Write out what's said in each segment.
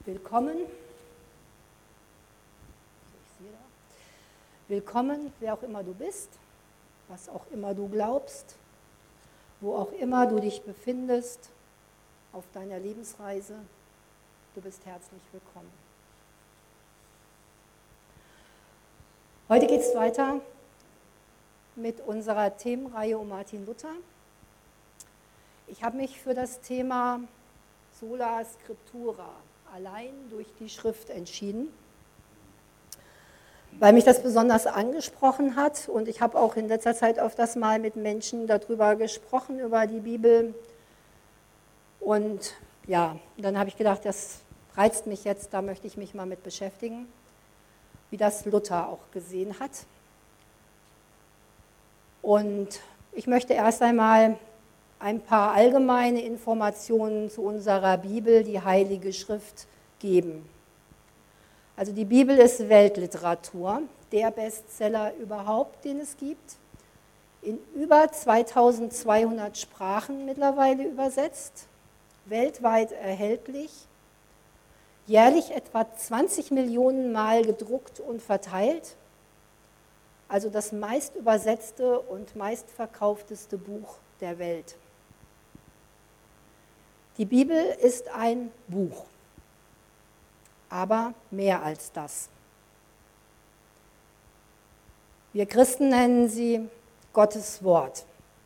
Willkommen. Willkommen, wer auch immer du bist, was auch immer du glaubst, wo auch immer du dich befindest auf deiner Lebensreise. Du bist herzlich willkommen. Heute geht es weiter mit unserer Themenreihe um Martin Luther. Ich habe mich für das Thema Sola Scriptura, allein durch die Schrift, entschieden, weil mich das besonders angesprochen hat und ich habe auch in letzter Zeit öfters mal mit Menschen darüber gesprochen, über die Bibel. Und ja, dann habe ich gedacht, das reizt mich jetzt, da möchte ich mich mal mit beschäftigen, wie das Luther auch gesehen hat. Und ich möchte erst einmal ein paar allgemeine Informationen zu unserer Bibel, die Heilige Schrift, geben. Also die Bibel ist Weltliteratur, der Bestseller überhaupt, den es gibt, in über 2200 Sprachen mittlerweile übersetzt, weltweit erhältlich, jährlich etwa 20 Millionen Mal gedruckt und verteilt, also das meist übersetzte und meistverkaufteste Buch der Welt. Die Bibel ist ein Buch, aber mehr als das. Wir Christen nennen sie Gottes Wort.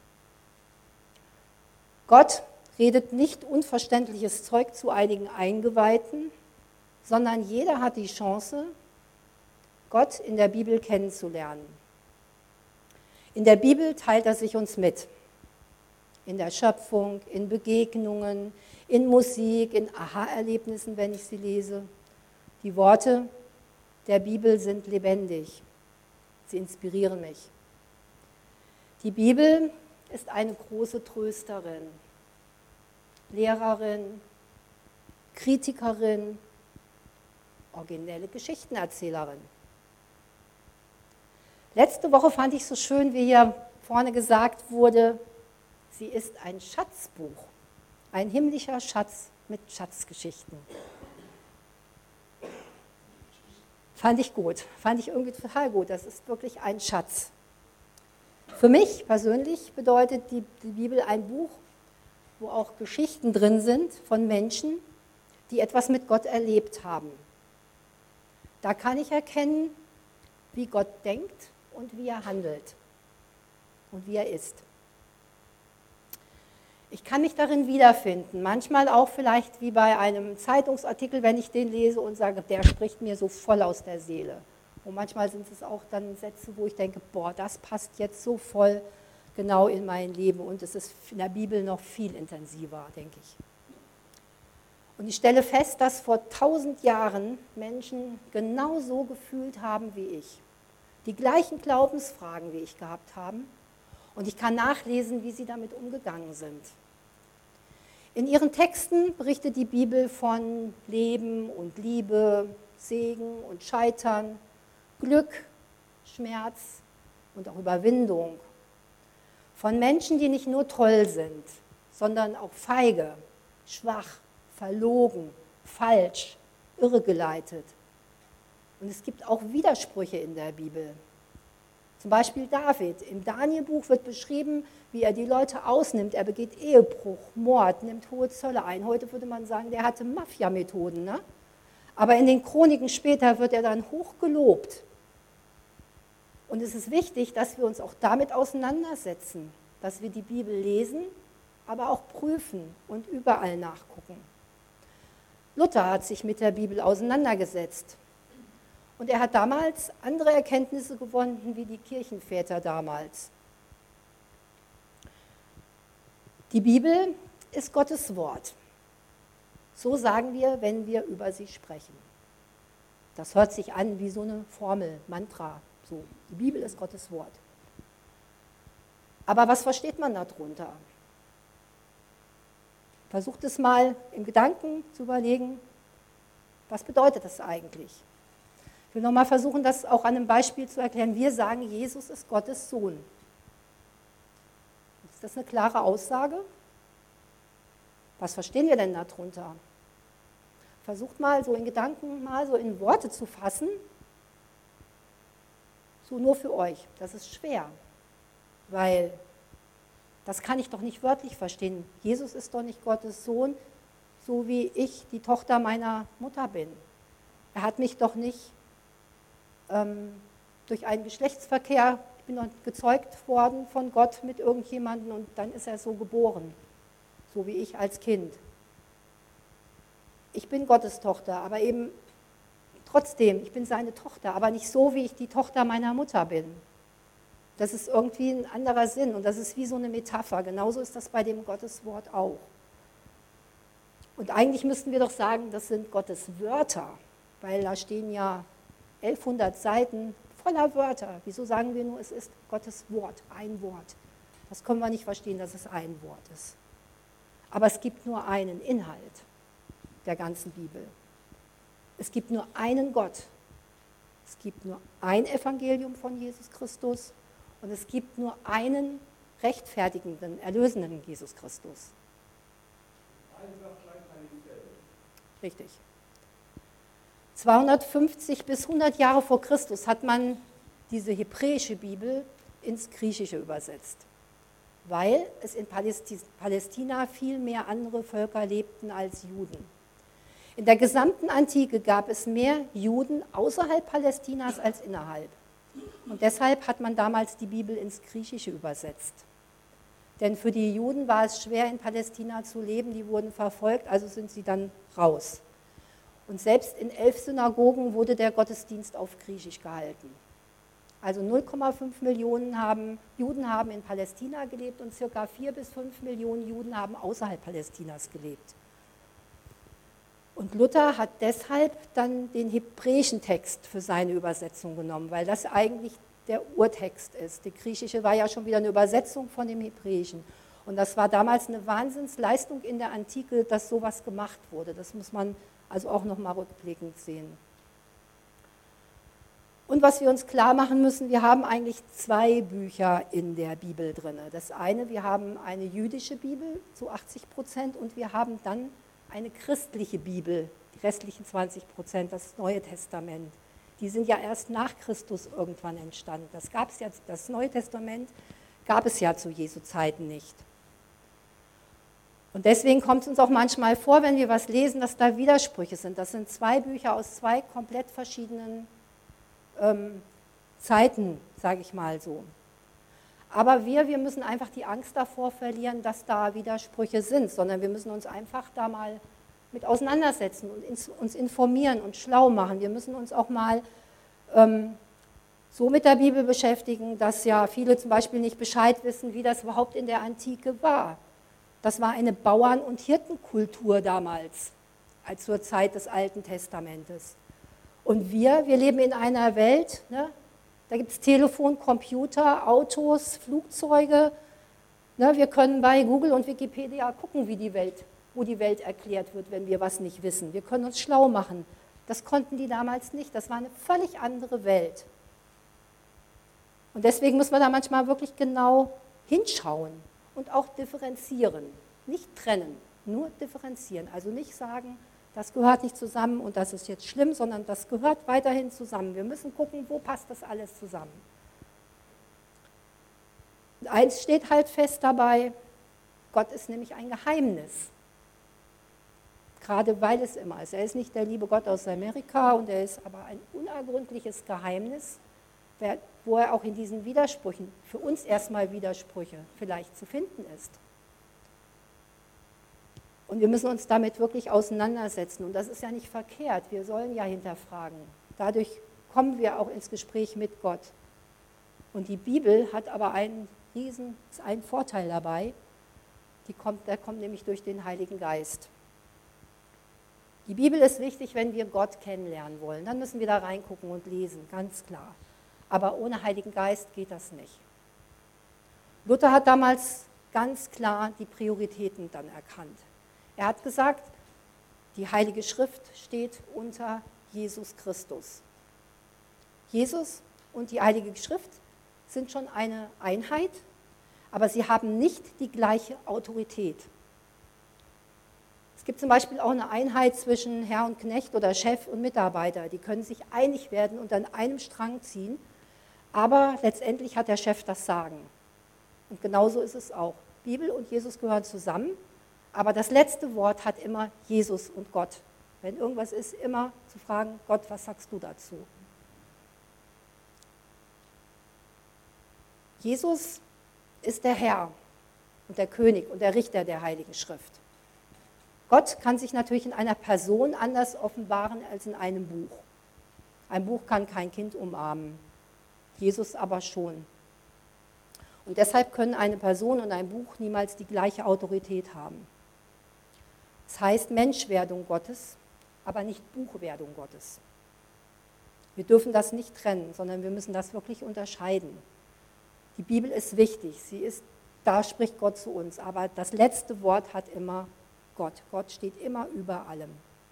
Gott redet nicht unverständliches Zeug zu einigen Eingeweihten, sondern jeder hat die Chance, Gott in der Bibel kennenzulernen. In der Bibel teilt er sich uns mit. In der Schöpfung, in Begegnungen, in Musik, in Aha-Erlebnissen, wenn ich sie lese. Die Worte der Bibel sind lebendig. Sie inspirieren mich. Die Bibel ist eine große Trösterin, Lehrerin, Kritikerin, originelle Geschichtenerzählerin. Letzte Woche fand ich so schön, wie hier vorne gesagt wurde, sie ist ein Schatzbuch, ein himmlischer Schatz mit Schatzgeschichten. Fand ich gut, fand ich irgendwie total gut. Das ist wirklich ein Schatz. Für mich persönlich bedeutet die Bibel ein Buch, wo auch Geschichten drin sind von Menschen, die etwas mit Gott erlebt haben. Da kann ich erkennen, wie Gott denkt und wie er handelt und wie er ist. Ich kann mich darin wiederfinden, manchmal auch vielleicht wie bei einem Zeitungsartikel, wenn ich den lese und sage, der spricht mir so voll aus der Seele. Und manchmal sind es auch dann Sätze, wo ich denke, boah, das passt jetzt so voll genau in mein Leben und es ist in der Bibel noch viel intensiver, denke ich. Und ich stelle fest, dass vor 1000 Jahren Menschen genau so gefühlt haben wie ich. Die gleichen Glaubensfragen wie ich gehabt haben und ich kann nachlesen, wie sie damit umgegangen sind. In ihren Texten berichtet die Bibel von Leben und Liebe, Segen und Scheitern, Glück, Schmerz und auch Überwindung. Von Menschen, die nicht nur toll sind, sondern auch feige, schwach, verlogen, falsch, irregeleitet. Und es gibt auch Widersprüche in der Bibel. Zum Beispiel David. Im Danielbuch wird beschrieben, wie er die Leute ausnimmt. Er begeht Ehebruch, Mord, nimmt hohe Zölle ein. Heute würde man sagen, der hatte Mafia-Methoden. Ne? Aber in den Chroniken später wird er dann hoch gelobt. Und es ist wichtig, dass wir uns auch damit auseinandersetzen, dass wir die Bibel lesen, aber auch prüfen und überall nachgucken. Luther hat sich mit der Bibel auseinandergesetzt. Und er hat damals andere Erkenntnisse gewonnen, wie die Kirchenväter damals. Die Bibel ist Gottes Wort. So sagen wir, wenn wir über sie sprechen. Das hört sich an wie so eine Formel, Mantra. So, die Bibel ist Gottes Wort. Aber was versteht man darunter? Versucht es mal im Gedanken zu überlegen, was bedeutet das eigentlich? Ich will nochmal versuchen, das auch an einem Beispiel zu erklären. Wir sagen, Jesus ist Gottes Sohn. Ist das eine klare Aussage? Was verstehen wir denn darunter? Versucht mal so in Gedanken, mal so in Worte zu fassen, so nur für euch. Das ist schwer, weil das kann ich doch nicht wörtlich verstehen. Jesus ist doch nicht Gottes Sohn, so wie ich die Tochter meiner Mutter bin. Er hat mich doch nicht durch einen Geschlechtsverkehr, ich bin doch gezeugt worden von Gott mit irgendjemandem und dann ist er so geboren, so wie ich als Kind. Ich bin Gottes Tochter, aber eben trotzdem, ich bin seine Tochter, aber nicht so, wie ich die Tochter meiner Mutter bin. Das ist irgendwie ein anderer Sinn und das ist wie so eine Metapher. Genauso ist das bei dem Gotteswort auch. Und eigentlich müssten wir doch sagen, das sind Gottes Wörter, weil da stehen ja 1100 Seiten voller Wörter. Wieso sagen wir nur, es ist Gottes Wort, ein Wort? Das können wir nicht verstehen, dass es ein Wort ist. Aber es gibt nur einen Inhalt der ganzen Bibel. Es gibt nur einen Gott. Es gibt nur ein Evangelium von Jesus Christus und es gibt nur einen rechtfertigenden, erlösenden Jesus Christus. Richtig. 250 bis 100 Jahre vor Christus hat man diese hebräische Bibel ins Griechische übersetzt, weil es in Palästina viel mehr andere Völker lebten als Juden. In der gesamten Antike gab es mehr Juden außerhalb Palästinas als innerhalb. Und deshalb hat man damals die Bibel ins Griechische übersetzt. Denn für die Juden war es schwer, in Palästina zu leben, die wurden verfolgt, also sind sie dann raus. Und selbst in 11 Synagogen wurde der Gottesdienst auf Griechisch gehalten. Also 0,5 Millionen Juden haben in Palästina gelebt und ca. 4 bis 5 Millionen Juden haben außerhalb Palästinas gelebt. Und Luther hat deshalb dann den hebräischen Text für seine Übersetzung genommen, weil das eigentlich der Urtext ist. Die griechische war ja schon wieder eine Übersetzung von dem Hebräischen. Und das war damals eine Wahnsinnsleistung in der Antike, dass sowas gemacht wurde. Das muss man also auch nochmal rückblickend sehen. Und was wir uns klar machen müssen, wir haben eigentlich 2 Bücher in der Bibel drin. Das eine, wir haben eine jüdische Bibel zu 80% und wir haben dann eine christliche Bibel, die restlichen 20%, das Neue Testament. Die sind ja erst nach Christus irgendwann entstanden. Das Neue Testament gab es ja zu Jesu Zeiten nicht. Und deswegen kommt es uns auch manchmal vor, wenn wir was lesen, dass da Widersprüche sind. Das sind 2 Bücher aus 2 komplett verschiedenen Zeiten, sage ich mal so. Aber wir müssen einfach die Angst davor verlieren, dass da Widersprüche sind, sondern wir müssen uns einfach da mal mit auseinandersetzen und uns informieren und schlau machen. Wir müssen uns auch mal so mit der Bibel beschäftigen, dass ja viele zum Beispiel nicht Bescheid wissen, wie das überhaupt in der Antike war. Das war eine Bauern- und Hirtenkultur damals, als zur Zeit des Alten Testamentes. Und wir leben in einer Welt, ne, da gibt es Telefon, Computer, Autos, Flugzeuge. Ne, wir können bei Google und Wikipedia gucken, wo die Welt erklärt wird, wenn wir was nicht wissen. Wir können uns schlau machen. Das konnten die damals nicht. Das war eine völlig andere Welt. Und deswegen muss man da manchmal wirklich genau hinschauen und auch differenzieren. Nicht trennen, nur differenzieren. Also nicht sagen, das gehört nicht zusammen und das ist jetzt schlimm, sondern das gehört weiterhin zusammen. Wir müssen gucken, wo passt das alles zusammen. Und eins steht halt fest dabei, Gott ist nämlich ein Geheimnis. Gerade weil es immer ist. Er ist nicht der liebe Gott aus Amerika und er ist aber ein unergründliches Geheimnis, wo er auch in diesen Widersprüchen, für uns erstmal Widersprüche vielleicht zu finden ist. Und wir müssen uns damit wirklich auseinandersetzen. Und das ist ja nicht verkehrt. Wir sollen ja hinterfragen. Dadurch kommen wir auch ins Gespräch mit Gott. Und die Bibel hat aber einen Vorteil dabei. Der kommt nämlich durch den Heiligen Geist. Die Bibel ist wichtig, wenn wir Gott kennenlernen wollen. Dann müssen wir da reingucken und lesen, ganz klar. Aber ohne Heiligen Geist geht das nicht. Luther hat damals ganz klar die Prioritäten dann erkannt. Er hat gesagt, die Heilige Schrift steht unter Jesus Christus. Jesus und die Heilige Schrift sind schon eine Einheit, aber sie haben nicht die gleiche Autorität. Es gibt zum Beispiel auch eine Einheit zwischen Herr und Knecht oder Chef und Mitarbeiter. Die können sich einig werden und an einem Strang ziehen, aber letztendlich hat der Chef das Sagen. Und genauso ist es auch. Bibel und Jesus gehören zusammen, aber das letzte Wort hat immer Jesus und Gott. Wenn irgendwas ist, immer zu fragen, Gott, was sagst du dazu? Jesus ist der Herr und der König und der Richter der Heiligen Schrift. Gott kann sich natürlich in einer Person anders offenbaren als in einem Buch. Ein Buch kann kein Kind umarmen, Jesus aber schon. Und deshalb können eine Person und ein Buch niemals die gleiche Autorität haben. Das heißt Menschwerdung Gottes, aber nicht Buchwerdung Gottes. Wir dürfen das nicht trennen, sondern wir müssen das wirklich unterscheiden. Die Bibel ist wichtig, da spricht Gott zu uns, aber das letzte Wort hat immer Gott. Gott steht immer über allem.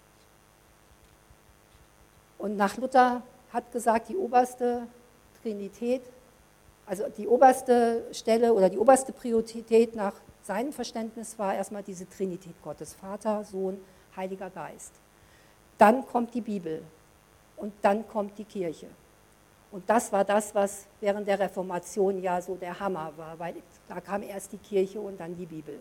Und nach Luther hat gesagt, die oberste Trinität, also die oberste Stelle oder die oberste Priorität nach seinem Verständnis war erstmal diese Trinität Gottes, Vater, Sohn, Heiliger Geist. Dann kommt die Bibel und dann kommt die Kirche. Und das war das, was während der Reformation ja so der Hammer war, weil da kam erst die Kirche und dann die Bibel.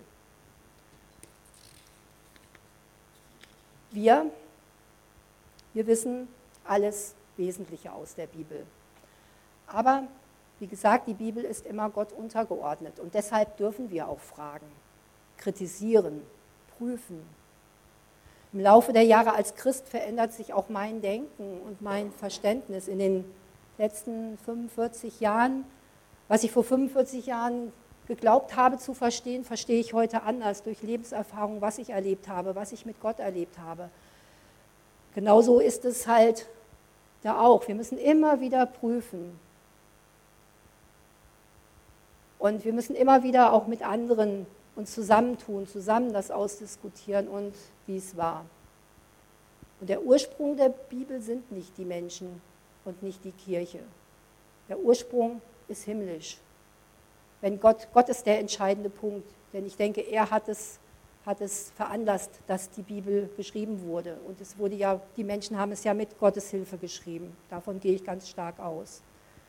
Wir wissen alles Wesentliche aus der Bibel. Aber wie gesagt, die Bibel ist immer Gott untergeordnet und deshalb dürfen wir auch fragen, kritisieren, prüfen. Im Laufe der Jahre als Christ verändert sich auch mein Denken und mein Verständnis. In den letzten 45 Jahren, was ich vor 45 Jahren geglaubt habe zu verstehen, verstehe ich heute anders durch Lebenserfahrung, was ich erlebt habe, was ich mit Gott erlebt habe. Genauso ist es halt da auch. Wir müssen immer wieder prüfen. Und wir müssen immer wieder auch mit anderen uns zusammentun, zusammen das ausdiskutieren und wie es war. Und der Ursprung der Bibel sind nicht die Menschen und nicht die Kirche. Der Ursprung ist himmlisch. Wenn Gott ist der entscheidende Punkt, denn ich denke, er hat es veranlasst, dass die Bibel geschrieben wurde. Und es wurde ja, die Menschen haben es ja mit Gottes Hilfe geschrieben. Davon gehe ich ganz stark aus.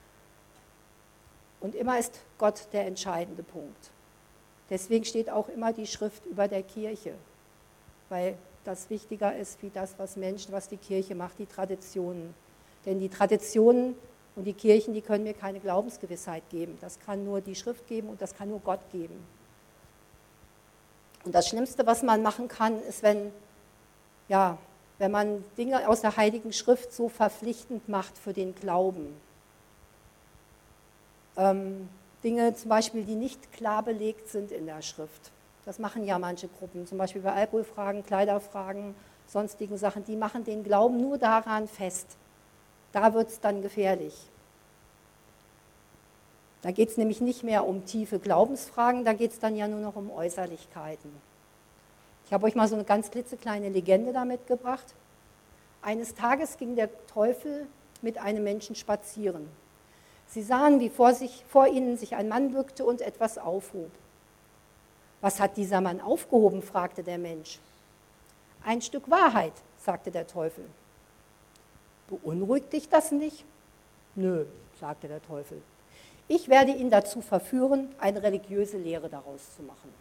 Und immer ist Gott der entscheidende Punkt. Deswegen steht auch immer die Schrift über der Kirche, weil das wichtiger ist wie das, was die Kirche macht, die Traditionen. Denn die Traditionen und die Kirchen, die können mir keine Glaubensgewissheit geben. Das kann nur die Schrift geben und das kann nur Gott geben. Und das Schlimmste, was man machen kann, ist, wenn man Dinge aus der Heiligen Schrift so verpflichtend macht für den Glauben. Dinge zum Beispiel, die nicht klar belegt sind in der Schrift. Das machen ja manche Gruppen, zum Beispiel bei Alkoholfragen, Kleiderfragen, sonstigen Sachen. Die machen den Glauben nur daran fest. Da wird es dann gefährlich. Da geht es nämlich nicht mehr um tiefe Glaubensfragen, da geht es dann ja nur noch um Äußerlichkeiten. Ich habe euch mal so eine ganz klitzekleine Legende da mitgebracht. Eines Tages ging der Teufel mit einem Menschen spazieren. Sie sahen, wie vor ihnen sich ein Mann bückte und etwas aufhob. Was hat dieser Mann aufgehoben, fragte der Mensch. Ein Stück Wahrheit, sagte der Teufel. Beunruhigt dich das nicht? Nö, sagte der Teufel. Ich werde ihn dazu verführen, eine religiöse Lehre daraus zu machen.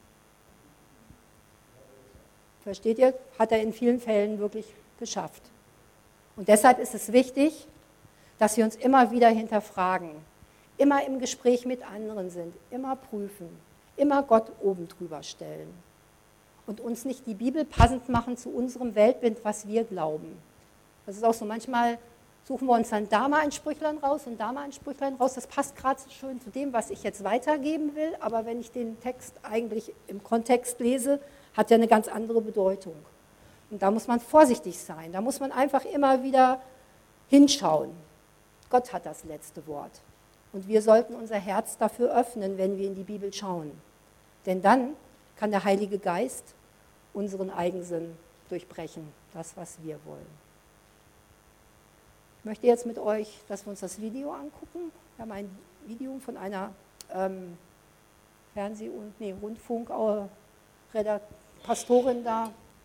Versteht ihr? Hat er in vielen Fällen wirklich geschafft. Und deshalb ist es wichtig, dass wir uns immer wieder hinterfragen, immer im Gespräch mit anderen sind, immer prüfen, immer Gott oben drüber stellen und uns nicht die Bibel passend machen zu unserem Weltbild, was wir glauben. Das ist auch so, manchmal suchen wir uns dann da mal ein Sprüchlein raus und da mal ein Sprüchlein raus. Das passt gerade so schön zu dem, was ich jetzt weitergeben will, aber wenn ich den Text eigentlich im Kontext lese, hat er eine ganz andere Bedeutung. Und da muss man vorsichtig sein, da muss man einfach immer wieder hinschauen. Gott hat das letzte Wort. Und wir sollten unser Herz dafür öffnen, wenn wir in die Bibel schauen. Denn dann kann der Heilige Geist unseren Eigensinn durchbrechen, das, was wir wollen. Ich möchte jetzt mit euch, dass wir uns das Video angucken. Wir haben ein Video von einer Rundfunk-Pastorin da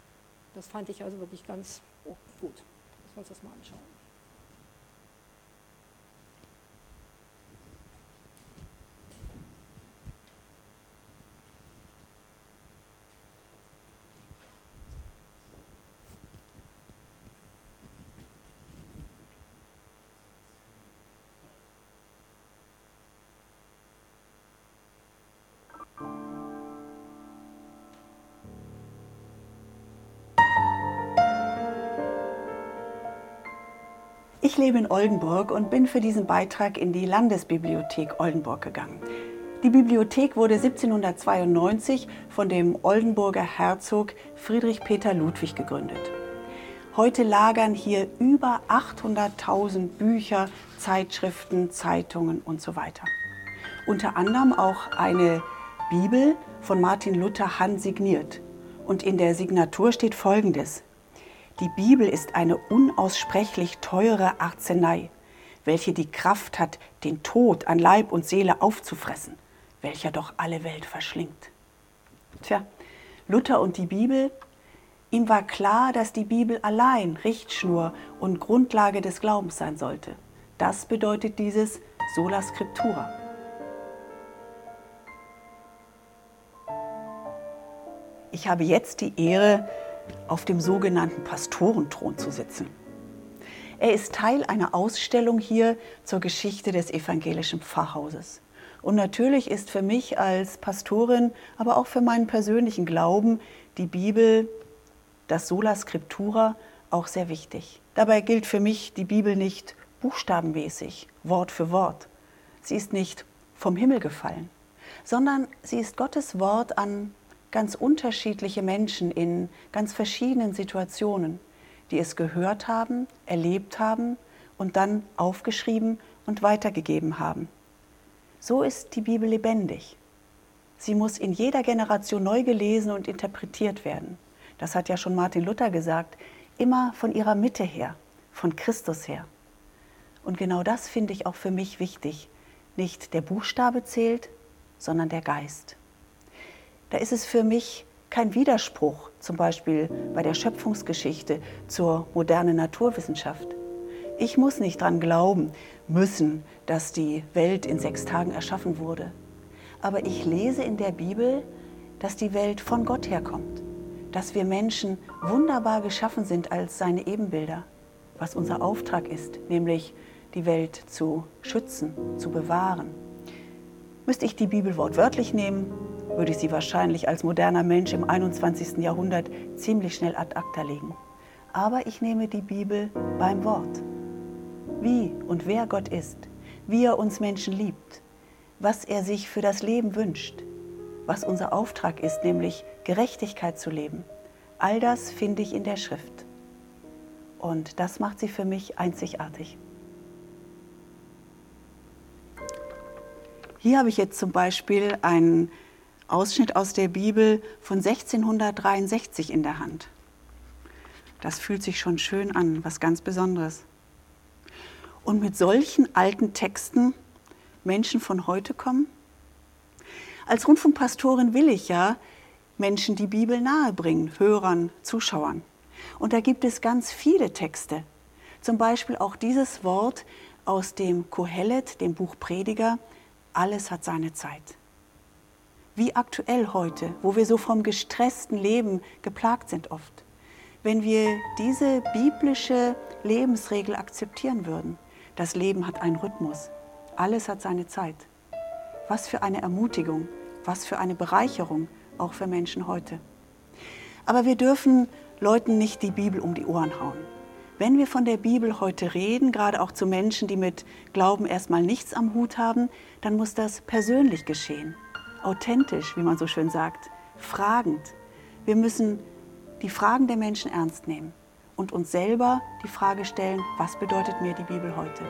Das fand ich also wirklich ganz gut. Lassen wir uns das mal anschauen. Ich lebe in Oldenburg und bin für diesen Beitrag in die Landesbibliothek Oldenburg gegangen. Die Bibliothek wurde 1792 von dem Oldenburger Herzog Friedrich Peter Ludwig gegründet. Heute lagern hier über 800.000 Bücher, Zeitschriften, Zeitungen und so weiter. Unter anderem auch eine Bibel von Martin Luther handsigniert. Und in der Signatur steht Folgendes: Die Bibel ist eine unaussprechlich teure Arznei, welche die Kraft hat, den Tod an Leib und Seele aufzufressen, welcher doch alle Welt verschlingt. Tja, Luther und die Bibel, ihm war klar, dass die Bibel allein Richtschnur und Grundlage des Glaubens sein sollte. Das bedeutet dieses Sola Scriptura. Ich habe jetzt die Ehre, auf dem sogenannten Pastorenthron zu sitzen. Er ist Teil einer Ausstellung hier zur Geschichte des evangelischen Pfarrhauses. Und natürlich ist für mich als Pastorin, aber auch für meinen persönlichen Glauben, die Bibel, das Sola Scriptura, auch sehr wichtig. Dabei gilt für mich die Bibel nicht buchstabenmäßig, Wort für Wort. Sie ist nicht vom Himmel gefallen, sondern sie ist Gottes Wort an ganz unterschiedliche Menschen in ganz verschiedenen Situationen, die es gehört haben, erlebt haben und dann aufgeschrieben und weitergegeben haben. So ist die Bibel lebendig. Sie muss in jeder Generation neu gelesen und interpretiert werden. Das hat ja schon Martin Luther gesagt, immer von ihrer Mitte her, von Christus her. Und genau das finde ich auch für mich wichtig. Nicht der Buchstabe zählt, sondern der Geist. Da ist es für mich kein Widerspruch, zum Beispiel bei der Schöpfungsgeschichte zur modernen Naturwissenschaft. Ich muss nicht daran glauben müssen, dass die Welt in 6 Tagen erschaffen wurde. Aber ich lese in der Bibel, dass die Welt von Gott herkommt, dass wir Menschen wunderbar geschaffen sind als seine Ebenbilder, was unser Auftrag ist, nämlich die Welt zu schützen, zu bewahren. Müsste ich die Bibel wortwörtlich nehmen, würde ich sie wahrscheinlich als moderner Mensch im 21. Jahrhundert ziemlich schnell ad acta legen. Aber ich nehme die Bibel beim Wort. Wie und wer Gott ist, wie er uns Menschen liebt, was er sich für das Leben wünscht, was unser Auftrag ist, nämlich Gerechtigkeit zu leben. All das finde ich in der Schrift. Und das macht sie für mich einzigartig. Hier habe ich jetzt zum Beispiel einen Ausschnitt aus der Bibel von 1663 in der Hand. Das fühlt sich schon schön an, was ganz Besonderes. Und mit solchen alten Texten Menschen von heute kommen? Als Rundfunkpastorin will ich ja Menschen die Bibel nahebringen, Hörern, Zuschauern. Und da gibt es ganz viele Texte. Zum Beispiel auch dieses Wort aus dem Kohelet, dem Buch Prediger: Alles hat seine Zeit. Wie aktuell heute, wo wir so vom gestressten Leben geplagt sind oft. Wenn wir diese biblische Lebensregel akzeptieren würden: Das Leben hat einen Rhythmus, alles hat seine Zeit. Was für eine Ermutigung, was für eine Bereicherung, auch für Menschen heute. Aber wir dürfen Leuten nicht die Bibel um die Ohren hauen. Wenn wir von der Bibel heute reden, gerade auch zu Menschen, die mit Glauben erstmal nichts am Hut haben, dann muss das persönlich geschehen. Authentisch, wie man so schön sagt, fragend. Wir müssen die Fragen der Menschen ernst nehmen und uns selber die Frage stellen: Was bedeutet mir die Bibel heute?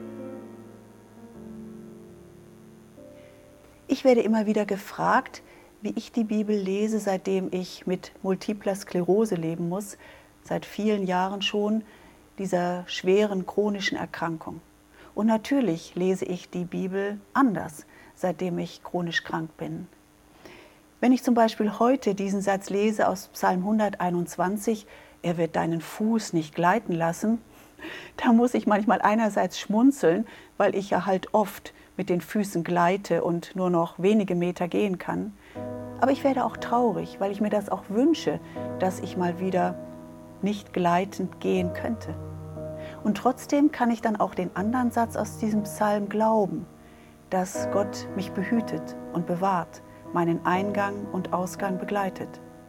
Ich werde immer wieder gefragt, wie ich die Bibel lese, seitdem ich mit multipler Sklerose leben muss, seit vielen Jahren schon, dieser schweren chronischen Erkrankung. Und natürlich lese ich die Bibel anders, seitdem ich chronisch krank bin. Wenn ich zum Beispiel heute diesen Satz lese aus Psalm 121, er wird deinen Fuß nicht gleiten lassen, da muss ich manchmal einerseits schmunzeln, weil ich ja halt oft mit den Füßen gleite und nur noch wenige Meter gehen kann. Aber ich werde auch traurig, weil ich mir das auch wünsche, dass ich mal wieder nicht gleitend gehen könnte. Und trotzdem kann ich dann auch den anderen Satz aus diesem Psalm glauben, dass Gott mich behütet und bewahrt, meinen Eingang und Ausgang begleitet.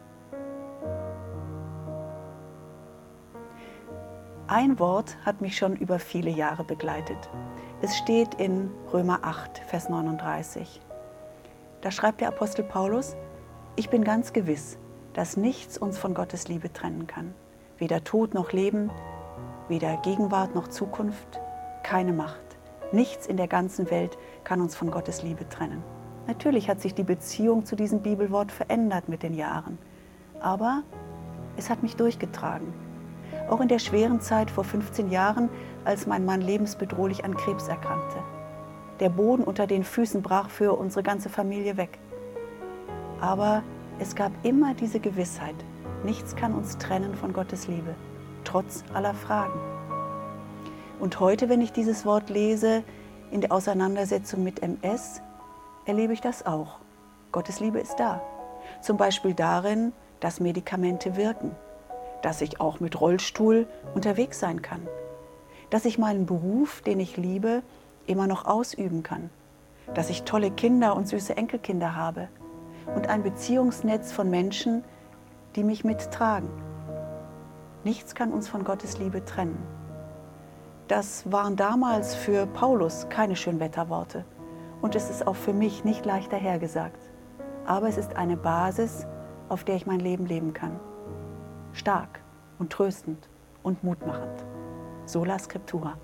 Ein Wort hat mich schon über viele Jahre begleitet. Es steht in Römer 8, Vers 39. Da schreibt der Apostel Paulus: Ich bin ganz gewiss, dass nichts uns von Gottes Liebe trennen kann. Weder Tod noch Leben, weder Gegenwart noch Zukunft, keine Macht. Nichts in der ganzen Welt kann uns von Gottes Liebe trennen. Natürlich hat sich die Beziehung zu diesem Bibelwort verändert mit den Jahren. Aber es hat mich durchgetragen. Auch in der schweren Zeit vor 15 Jahren, als mein Mann lebensbedrohlich an Krebs erkrankte. Der Boden unter den Füßen brach für unsere ganze Familie weg. Aber es gab immer diese Gewissheit, nichts kann uns trennen von Gottes Liebe, trotz aller Fragen. Und heute, wenn ich dieses Wort lese, in der Auseinandersetzung mit MS, erlebe ich das auch. Gottes Liebe ist da. Zum Beispiel darin, dass Medikamente wirken, dass ich auch mit Rollstuhl unterwegs sein kann, dass ich meinen Beruf, den ich liebe, immer noch ausüben kann, dass ich tolle Kinder und süße Enkelkinder habe und ein Beziehungsnetz von Menschen, die mich mittragen. Nichts kann uns von Gottes Liebe trennen. Das waren damals für Paulus keine Schönwetterworte und es ist auch für mich nicht leicht dahergesagt. Aber es ist eine Basis, auf der ich mein Leben leben kann. Stark und tröstend und mutmachend. Sola Scriptura.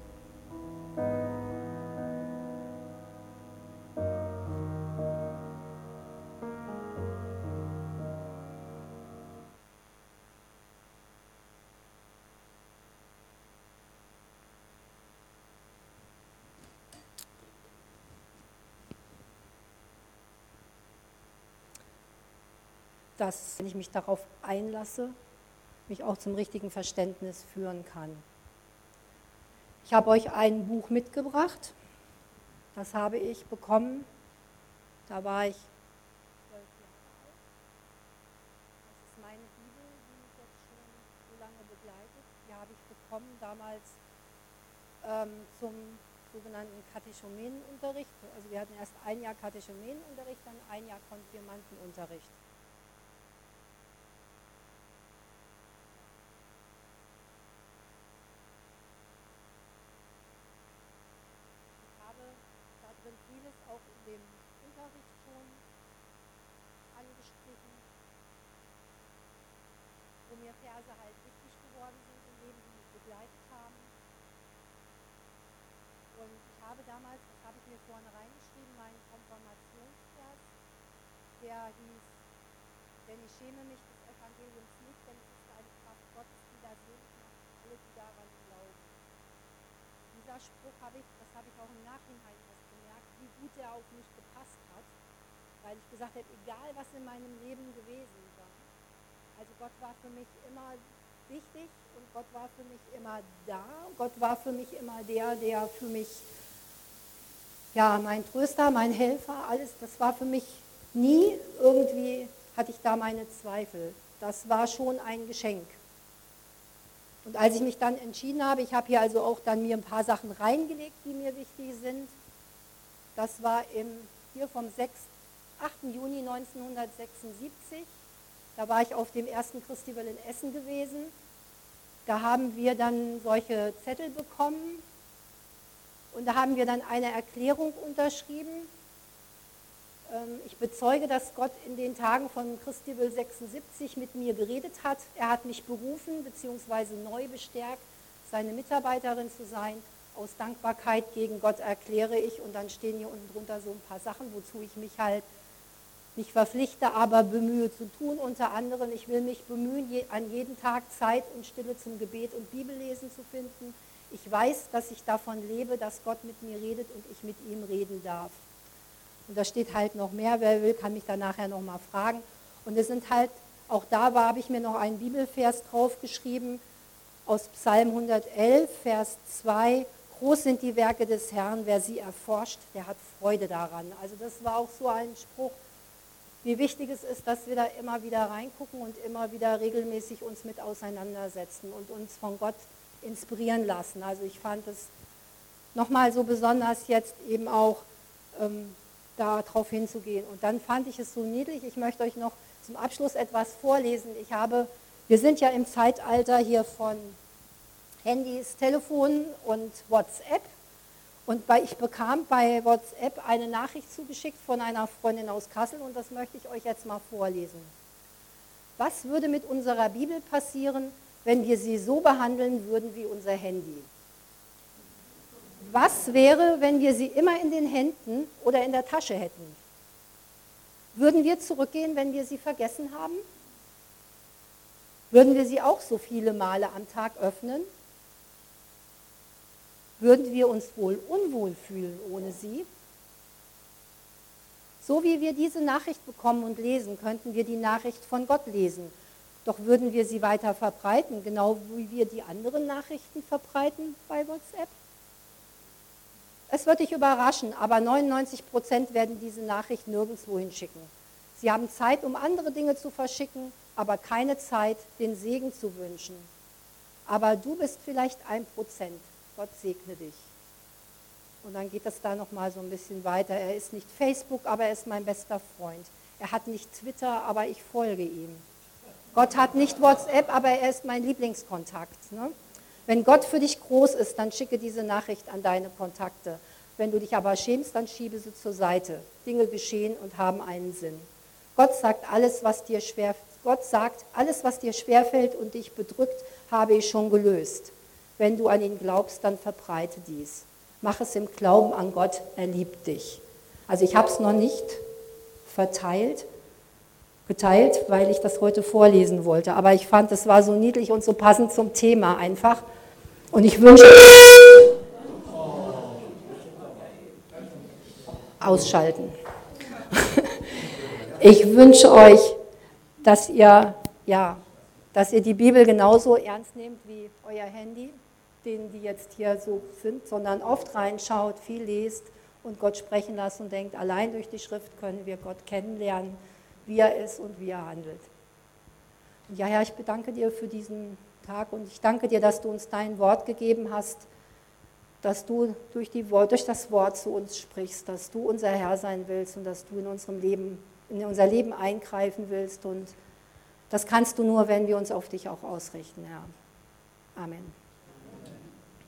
Dass, wenn ich mich darauf einlasse, mich auch zum richtigen Verständnis führen kann. Ich habe euch ein Buch mitgebracht, das habe ich bekommen, da war ich 12 Jahre alt. Das ist meine Bibel, die mich jetzt schon so lange begleitet. Die habe ich bekommen damals zum sogenannten Katechumenenunterricht. Also wir hatten erst ein Jahr Katechumenenunterricht, dann ein Jahr Konfirmandenunterricht. Vieles auch in dem Unterricht schon angestrichen, wo mir Verse halt wichtig geworden sind im Leben, die mich begleitet haben. Und ich habe damals, das habe ich mir vorne reingeschrieben, meinen Konfirmationsvers, der hieß: Denn ich schäme mich des Evangeliums nicht, denn es ist eine Kraft Gottes, die da selig macht, alle, die daran glauben. Dieser Spruch das habe ich auch im Nachhinein gemerkt, wie gut er auf mich gepasst hat, weil ich gesagt habe, egal was in meinem Leben gewesen war, also Gott war für mich immer wichtig und Gott war für mich immer da, Gott war für mich immer der für mich, ja, mein Tröster, mein Helfer, alles, das war für mich nie, irgendwie hatte ich da meine Zweifel, das war schon ein Geschenk. Und als ich mich dann entschieden habe, ich habe hier also auch dann mir ein paar Sachen reingelegt, die mir wichtig sind. Das war hier vom 8. Juni 1976. Da war ich auf dem ersten Christival in Essen gewesen. Da haben wir dann solche Zettel bekommen und da haben wir dann eine Erklärung unterschrieben. Ich bezeuge, dass Gott in den Tagen von Christival 76 mit mir geredet hat. Er hat mich berufen bzw. neu bestärkt, seine Mitarbeiterin zu sein. Aus Dankbarkeit gegen Gott erkläre ich, und dann stehen hier unten drunter so ein paar Sachen, wozu ich mich halt nicht verpflichte, aber bemühe zu tun. Unter anderem, ich will mich bemühen, an jedem Tag Zeit und Stille zum Gebet und Bibellesen zu finden. Ich weiß, dass ich davon lebe, dass Gott mit mir redet und ich mit ihm reden darf. Und da steht halt noch mehr, wer will, kann mich da nachher nochmal fragen. Und es sind halt, auch da habe ich mir noch einen Bibelvers draufgeschrieben, aus Psalm 111, Vers 2, groß sind die Werke des Herrn, wer sie erforscht, der hat Freude daran. Also das war auch so ein Spruch, wie wichtig es ist, dass wir da immer wieder reingucken und immer wieder regelmäßig uns mit auseinandersetzen und uns von Gott inspirieren lassen. Also ich fand es nochmal so besonders jetzt eben auch darauf hinzugehen. Und dann fand ich es so niedlich, ich möchte euch noch zum Abschluss etwas vorlesen. Wir sind ja im Zeitalter hier von Handys, Telefonen und WhatsApp. Und ich bekam bei WhatsApp eine Nachricht zugeschickt von einer Freundin aus Kassel und das möchte ich euch jetzt mal vorlesen. Was würde mit unserer Bibel passieren, wenn wir sie so behandeln würden wie unser Handy? Was wäre, wenn wir sie immer in den Händen oder in der Tasche hätten? Würden wir zurückgehen, wenn wir sie vergessen haben? Würden wir sie auch so viele Male am Tag öffnen? Würden wir uns wohl unwohl fühlen ohne sie? So wie wir diese Nachricht bekommen und lesen, könnten wir die Nachricht von Gott lesen. Doch würden wir sie weiter verbreiten, genau wie wir die anderen Nachrichten verbreiten bei WhatsApp? Es wird dich überraschen, aber 99% werden diese Nachricht nirgendwo hinschicken. Sie haben Zeit, um andere Dinge zu verschicken, aber keine Zeit, den Segen zu wünschen. Aber du bist vielleicht 1%. Gott segne dich. Und dann geht es da nochmal so ein bisschen weiter. Er ist nicht Facebook, aber er ist mein bester Freund. Er hat nicht Twitter, aber ich folge ihm. Gott hat nicht WhatsApp, aber er ist mein Lieblingskontakt. Ne? Wenn Gott für dich groß ist, dann schicke diese Nachricht an deine Kontakte. Wenn du dich aber schämst, dann schiebe sie zur Seite. Dinge geschehen und haben einen Sinn. Gott sagt, alles, was dir schwerfällt und dich bedrückt, habe ich schon gelöst. Wenn du an ihn glaubst, dann verbreite dies. Mach es im Glauben an Gott, er liebt dich. Also ich habe es noch nicht geteilt, weil ich das heute vorlesen wollte. Aber ich fand, es war so niedlich und so passend zum Thema einfach. Und ich wünsche ausschalten. Ich wünsche euch, dass ihr die Bibel genauso ernst nehmt wie euer Handy, denen die jetzt hier so sind, sondern oft reinschaut, viel lest und Gott sprechen lasst und denkt, allein durch die Schrift können wir Gott kennenlernen, wie er ist und wie er handelt. Und ja, Herr, ich bedanke dir für diesen Tag und ich danke dir, dass du uns dein Wort gegeben hast, dass du durch das Wort zu uns sprichst, dass du unser Herr sein willst und dass du in unser Leben eingreifen willst. Und das kannst du nur, wenn wir uns auf dich auch ausrichten, Herr. Amen.